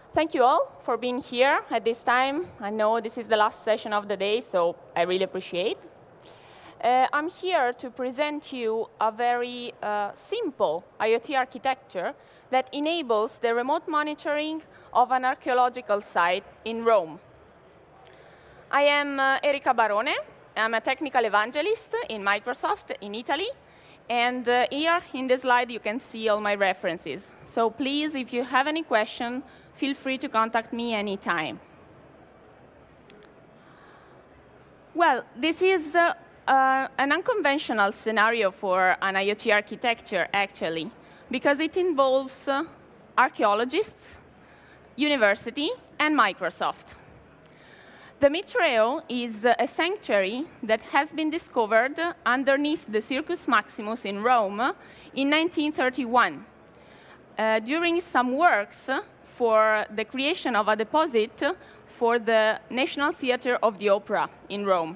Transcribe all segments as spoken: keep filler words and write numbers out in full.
Thank you all for being here at this time. I know this is the last session of the day, so I really appreciate. Uh, I'm here to present you a very uh, simple IoT architecture that enables the remote monitoring of an archaeological site in Rome. I am uh, Erika Barone. I'm a technical evangelist in Microsoft in Italy. And uh, here in the slide, you can see all my references. So please, if you have any question, feel free to contact me anytime. Well, this is uh, uh, an unconventional scenario for an IoT architecture, actually, because it involves uh, archaeologists, university, and Microsoft. The Mitreo is a sanctuary that has been discovered underneath the Circus Maximus in Rome in nineteen thirty-one. Uh, during some works for the creation of a deposit for the National Theatre of the Opera in Rome.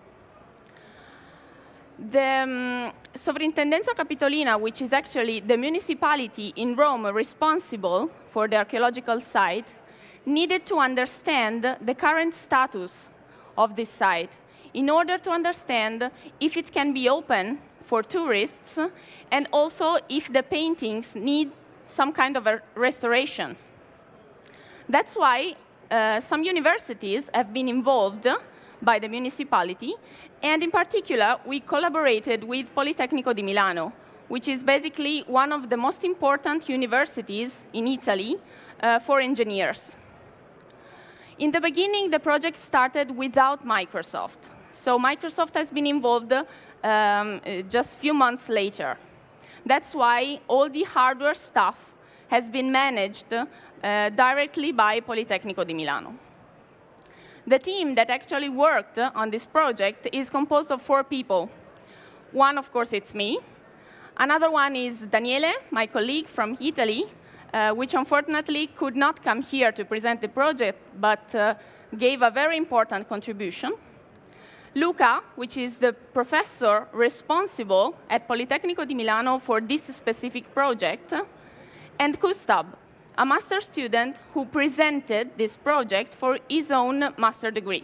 The um, Sovrintendenza Capitolina, which is actually the municipality in Rome responsible for the archaeological site, needed to understand the current status of this site in order to understand if it can be open for tourists and also if the paintings need some kind of a restoration. That's why uh, some universities have been involved by the municipality, and in particular, we collaborated with Politecnico di Milano, which is basically one of the most important universities in Italy uh, for engineers. In the beginning, the project started without Microsoft. So Microsoft has been involved um, just a few months later. That's why all the hardware stuff has been managed uh, directly by Politecnico di Milano. The team that actually worked on this project is composed of four people. One, of course, it's me. Another one is Daniele, my colleague from Italy, Uh, which unfortunately could not come here to present the project, but uh, gave a very important contribution. Luca, which is the professor responsible at Politecnico di Milano for this specific project, and Kustab, a master student who presented this project for his own master degree.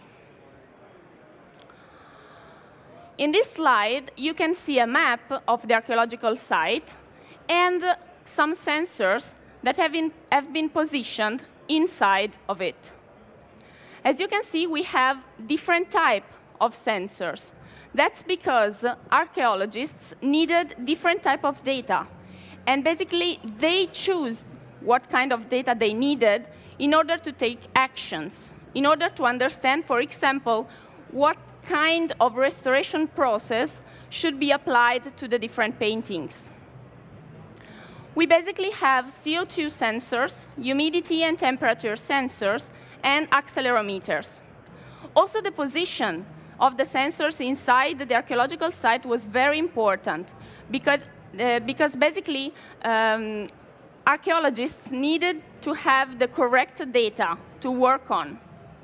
In this slide, you can see a map of the archaeological site and some sensors that have been, have been positioned inside of it. As you can see, we have different types of sensors. That's because archaeologists needed different type of data. And basically, they choose what kind of data they needed in order to take actions, in order to understand, for example, what kind of restoration process should be applied to the different paintings. We basically have C O two sensors, humidity and temperature sensors, and accelerometers. Also, the position of the sensors inside the archaeological site was very important because, uh, because basically um, archaeologists needed to have the correct data to work on.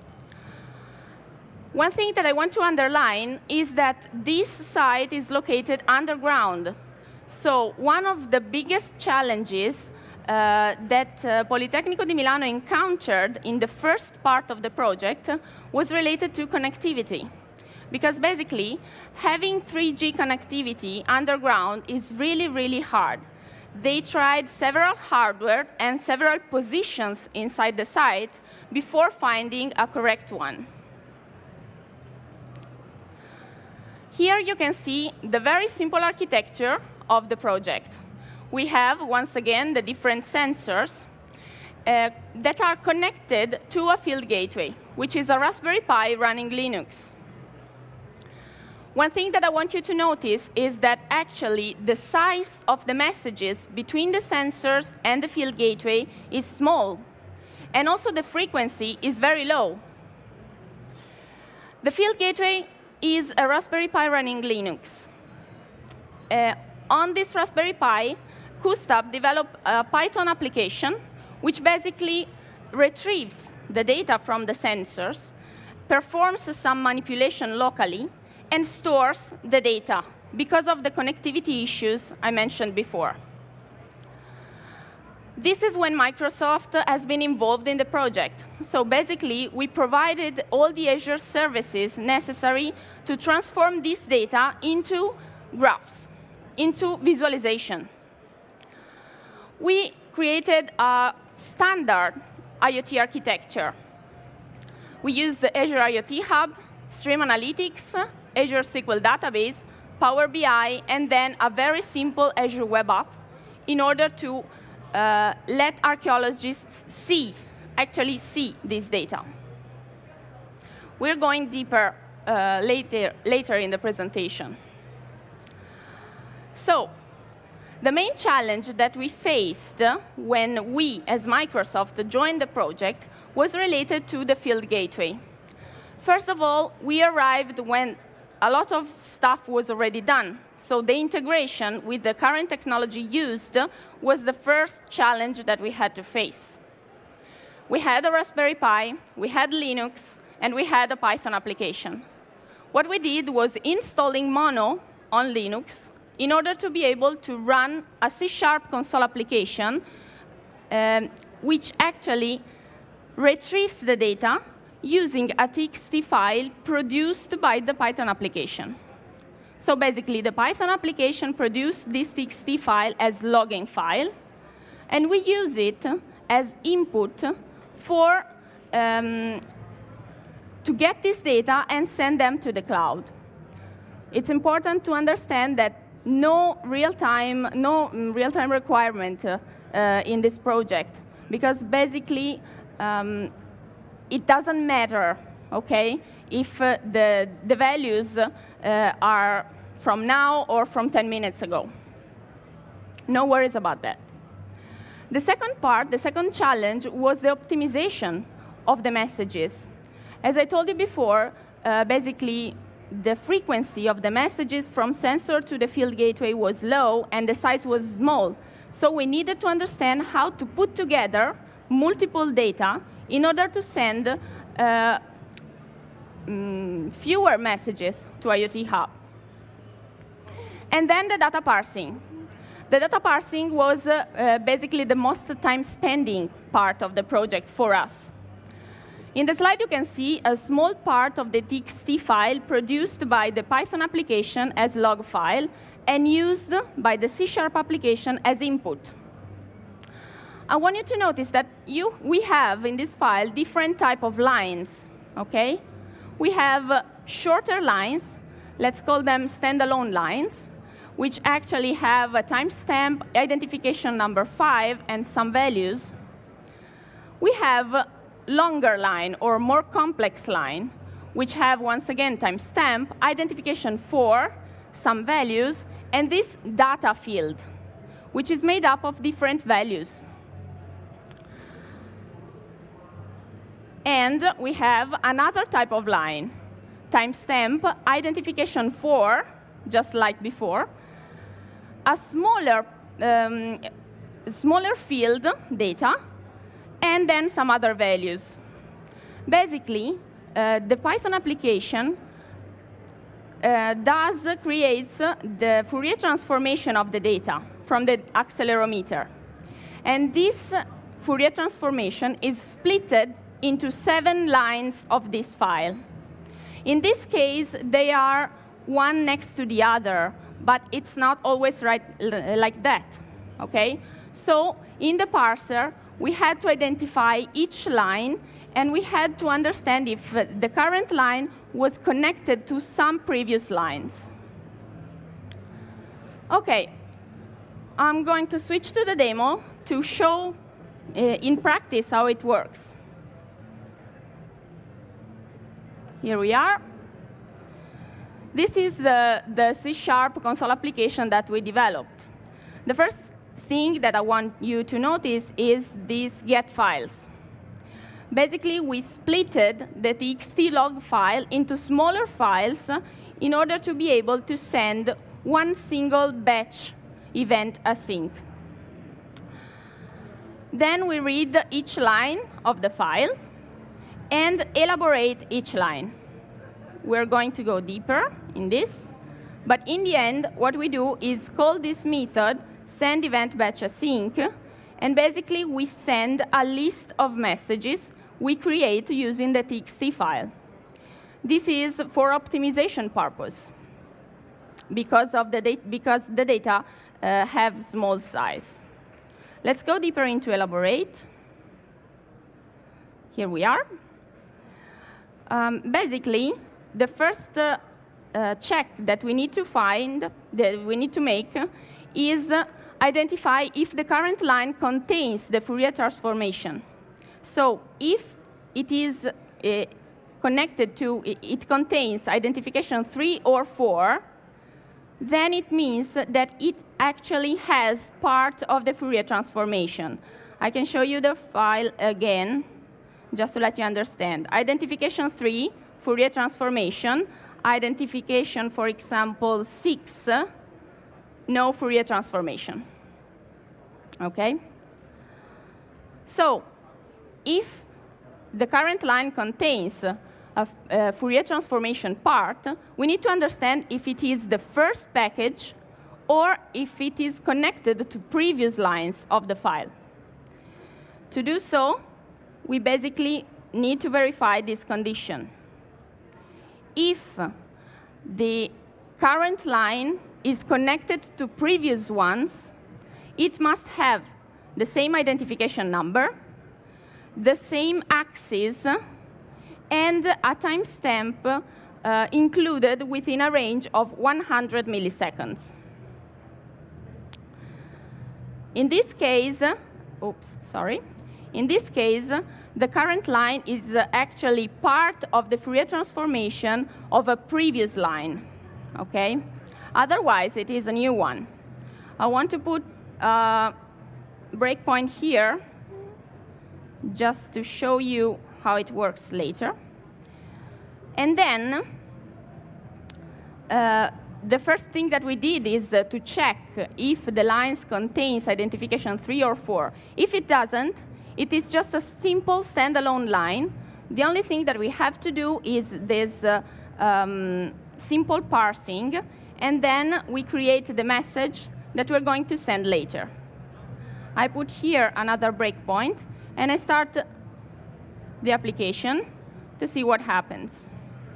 One thing that I want to underline is that this site is located underground. So one of the biggest challenges uh, that uh, Politecnico di Milano encountered in the first part of the project was related to connectivity. Because basically, having three G connectivity underground is really, really hard. They tried several hardware and several positions inside the site before finding a correct one. Here you can see the very simple architecture of the project. We have, once again, the different sensors uh, that are connected to a field gateway, which is a Raspberry Pi running Linux. One thing that I want you to notice is that actually the size of the messages between the sensors and the field gateway is small, and also the frequency is very low. The field gateway is a Raspberry Pi running Linux. Uh, On this Raspberry Pi, Kustab developed a Python application which basically retrieves the data from the sensors, performs some manipulation locally, and stores the data because of the connectivity issues I mentioned before. This is when Microsoft has been involved in the project. So basically, we provided all the Azure services necessary to transform this data into graphs, into visualization. We created a standard IoT architecture. We used the Azure IoT Hub, Stream Analytics, Azure S Q L Database, Power B I, and then a very simple Azure Web App in order to uh, let archaeologists see, actually see this data. We're going deeper uh, later, later in the presentation. So, the main challenge that we faced when we, as Microsoft, joined the project was related to the field gateway. First of all, we arrived when a lot of stuff was already done. So the integration with the current technology used was the first challenge that we had to face. We had a Raspberry Pi, we had Linux, and we had a Python application. What we did was installing Mono on Linux in order to be able to run a C sharp console application, um, which actually retrieves the data using a T X T file produced by the Python application. So basically, the Python application produced this T X T file as logging file, and we use it as input for um, to get this data and send them to the cloud. It's important to understand that no real-time, no real-time requirement uh, uh, in this project, because basically um, it doesn't matter, okay, if uh, the the values uh, are from now or from ten minutes ago. No worries about that. The second part, the second challenge, was the optimization of the messages. As I told you before, uh, basically, the frequency of the messages from sensor to the field gateway was low, and the size was small. So we needed to understand how to put together multiple data in order to send uh, mm, fewer messages to IoT Hub. And then the data parsing. The data parsing was uh, uh, basically the most time-spending part of the project for us. In the slide, you can see a small part of the T X T file produced by the Python application as log file and used by the C sharp application as input. I want you to notice that you, we have in this file different type of lines, okay? We have uh, shorter lines, let's call them standalone lines, which actually have a timestamp, identification number five, and some values. We have uh, longer line or more complex line, which have, once again, timestamp, identification four, some values, and this data field, which is made up of different values. And we have another type of line, timestamp, identification four, just like before, a smaller, um, smaller field data, and then some other values. Basically, uh, the Python application uh, does creates the Fourier transformation of the data from the accelerometer. And this Fourier transformation is splitted into seven lines of this file. In this case, they are one next to the other, but it's not always right like that, okay? So in the parser, we had to identify each line, and we had to understand if uh, the current line was connected to some previous lines. Okay, I'm going to switch to the demo to show uh, in practice how it works. Here we are. This is uh, the C sharp console application that we developed. The first thing that I want you to notice is these get files. Basically, we splitted the T X T log file into smaller files in order to be able to send one single batch event async. Then we read each line of the file and elaborate each line. We're going to go deeper in this, but in the end, what we do is call this method send event batch async And basically, we send a list of messages we create using the T X T file. This is for optimization purpose, because, of the, dat because the data uh, have small size. Let's go deeper into Elaborate. Here we are. Um, basically, the first uh, uh, check that we need to find, that we need to make, is uh, identify if the current line contains the Fourier transformation. So if it is uh, connected to, it contains identification three or four, then it means that it actually has part of the Fourier transformation. I can show you the file again, just to let you understand. Identification three, Fourier transformation. Identification, for example, six, no Fourier transformation. OK? So if the current line contains a, a Fourier transformation part, we need to understand if it is the first package or if it is connected to previous lines of the file. To do so, we basically need to verify this condition. If the current line is connected to previous ones, it must have the same identification number, the same axis, and a timestamp uh, included within a range of one hundred milliseconds. In this case, oops, sorry. In this case, the current line is uh, actually part of the Fourier transformation of a previous line. Okay? Otherwise, it is a new one. I want to put a breakpoint here just to show you how it works later. And then, uh, the first thing that we did is uh, to check if the lines contains identification three or four. If it doesn't, it is just a simple standalone line. The only thing that we have to do is this uh, um, simple parsing, and then we create the message that we're going to send later. I put here another breakpoint, and I start the application to see what happens.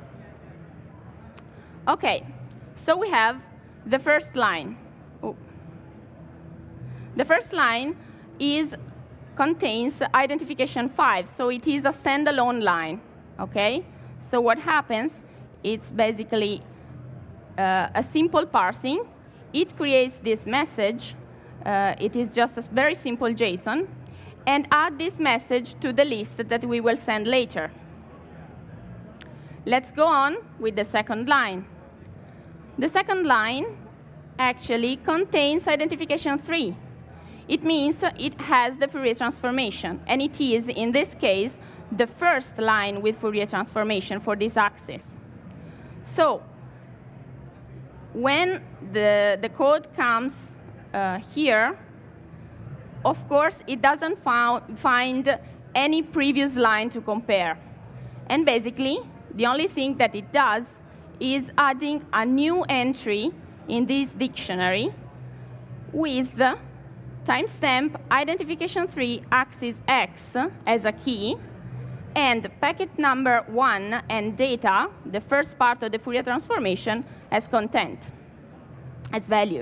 OK, so we have the first line. Oh. The first line is contains identification five, so it is a standalone line. Okay? So what happens, it's basically uh, a simple parsing. It creates this message. Uh, it is just a very simple JSON. And add this message to the list that we will send later. Let's go on with the second line. The second line actually contains identification three. It means it has the Fourier transformation, and it is, in this case, the first line with Fourier transformation for this axis. So when the, the code comes uh, here, of course, it doesn't found, find any previous line to compare. And basically, the only thing that it does is adding a new entry in this dictionary with the timestamp identification three axis X as a key, and packet number one and data, the first part of the Fourier transformation, as content, as value.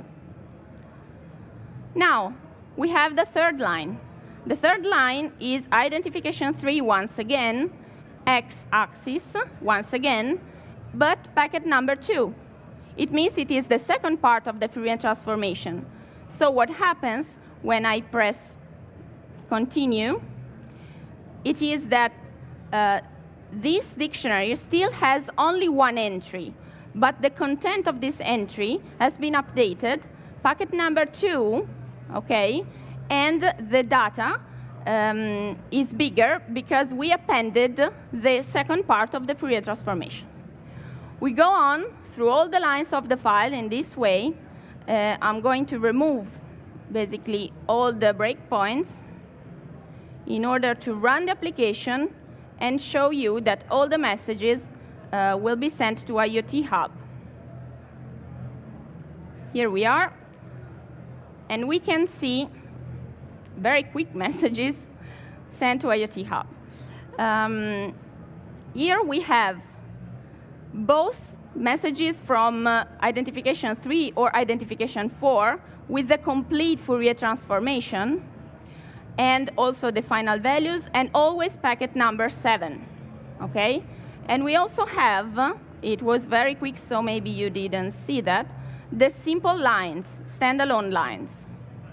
Now, we have the third line. The third line is identification three once again, X-axis once again, but packet number two. It means it is the second part of the Fourier transformation. So what happens when I press continue, it is that uh, this dictionary still has only one entry, but the content of this entry has been updated, packet number two, okay, and the data um, is bigger because we appended the second part of the Fourier transformation. We go on through all the lines of the file in this way. Uh, I'm going to remove basically all the breakpoints in order to run the application and show you that all the messages uh, will be sent to IoT Hub. Here we are. And we can see very quick messages sent to IoT Hub. Um, here we have both messages from uh, identification three or identification four with the complete Fourier transformation, and also the final values, and always packet number seven, okay? And we also have, uh, it was very quick, so maybe you didn't see that, the simple lines, standalone lines.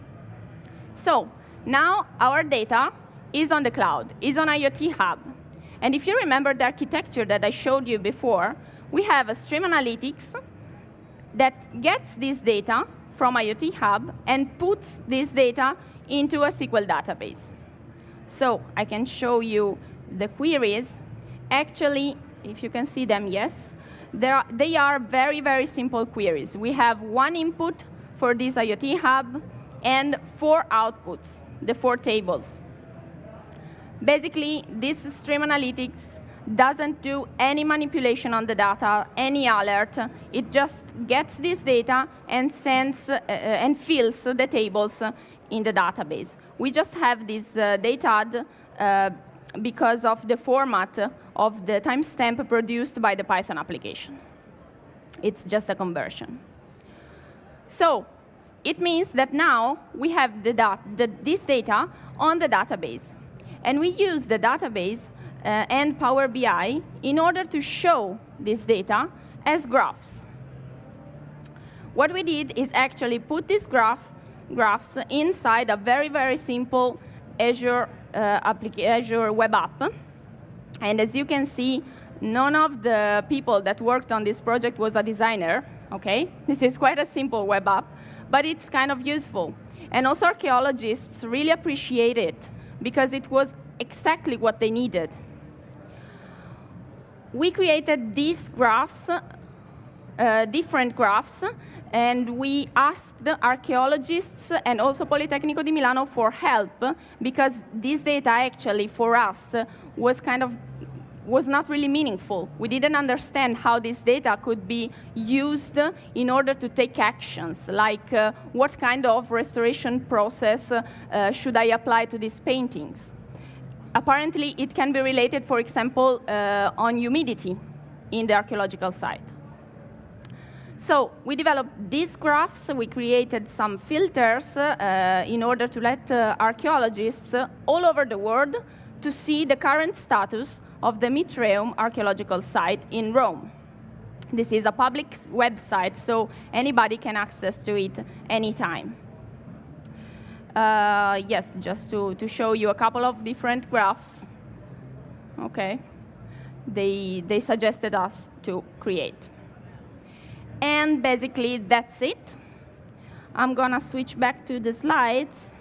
So now our data is on the cloud, is on IoT Hub. And if you remember the architecture that I showed you before, we have a stream analytics that gets this data from IoT Hub and puts this data into a S Q L database. So I can show you the queries. Actually, if you can see them, yes. Are, they are very, very simple queries. We have one input for this IoT Hub and four outputs, the four tables. Basically, this stream analytics doesn't do any manipulation on the data, any alert. It just gets this data and sends uh, and fills the tables in the database. We just have this uh, data uh, because of the format of the timestamp produced by the Python application. It's just a conversion. So it means that now we have the dat the, this data on the database. And we use the database uh, and Power B I in order to show this data as graphs. What we did is actually put these graph, graphs inside a very, very simple Azure, uh, Azure web app. And as you can see, none of the people that worked on this project was a designer. Okay? This is quite a simple web app, but it's kind of useful. And also archaeologists really appreciate it because it was exactly what they needed. We created these graphs, uh, different graphs, and we asked the archaeologists and also Politecnico di Milano for help because this data actually for us was kind of was not really meaningful. We didn't understand how this data could be used in order to take actions, like uh, what kind of restoration process uh, should I apply to these paintings. Apparently, it can be related, for example, uh, on humidity in the archaeological site. So we developed these graphs. We created some filters uh, in order to let uh, archaeologists uh, all over the world to see the current status of the Mitreum archaeological site in Rome. This is a public website, so anybody can access to it anytime. Uh, yes, just to, to show you a couple of different graphs. Okay. They, they suggested us to create. And basically, that's it. I'm going to switch back to the slides.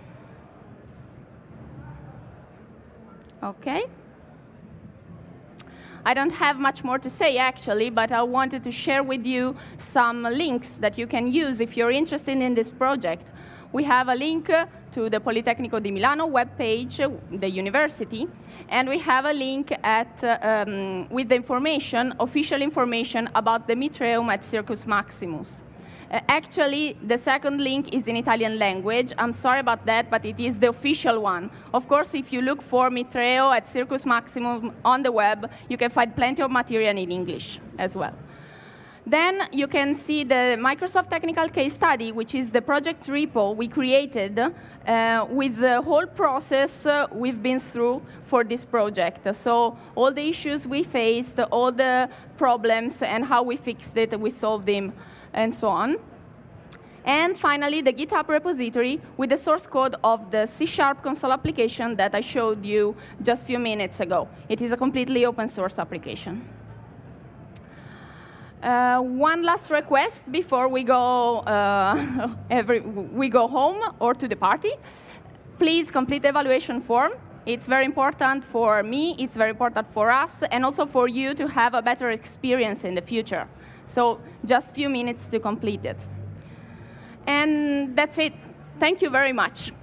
Okay. I don't have much more to say, actually, but I wanted to share with you some links that you can use if you're interested in this project. We have a link to the Politecnico di Milano webpage, the university, and we have a link at, uh, um, with the information, official information about the Mitreum at Circus Maximus. Uh, actually, the second link is in Italian language. I'm sorry about that, but it is the official one. Of course, if you look for Mitreo at Circus Maximus on the web, you can find plenty of material in English as well. Then you can see the Microsoft Technical Case Study, which is the project repo we created uh, with the whole process uh, we've been through for this project. So all the issues we faced, all the problems, and how we fixed it, we solved them, and so on. And finally, the GitHub repository with the source code of the C Sharp console application that I showed you just a few minutes ago. It is a completely open source application. Uh, one last request before we go, uh, every, we go home or to the party. Please complete the evaluation form. It's very important for me, it's very important for us, and also for you to have a better experience in the future. So just a few minutes to complete it. And that's it. Thank you very much.